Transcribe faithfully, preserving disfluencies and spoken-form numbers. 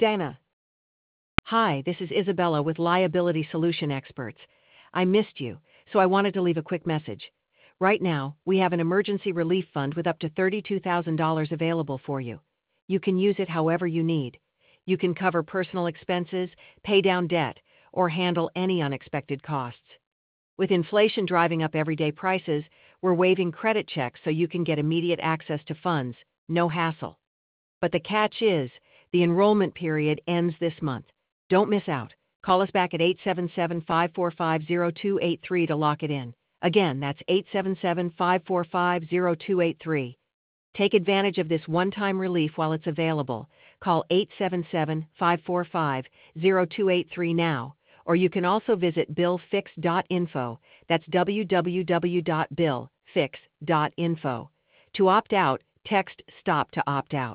Dana. Hi, this is Isabella with Liability Solution Experts. I missed you, so I wanted to leave a quick message. Right now, we have an emergency relief fund with up to thirty-two thousand dollars available for you. You can use it however you need. You can cover personal expenses, pay down debt, or handle any unexpected costs. With inflation driving up everyday prices, we're waiving credit checks so you can get immediate access to funds, no hassle. But the catch is, the enrollment period ends this month. Don't miss out. Call us back at eight seven seven, five four five, zero two eight three to lock it in. Again, that's eight seven seven, five four five, zero two eight three. Take advantage of this one-time relief while it's available. Call eight seven seven, five four five, zero two eight three now, or you can also visit bill fix dot info. That's w w w dot bill fix dot info. To opt out, text STOP to opt out.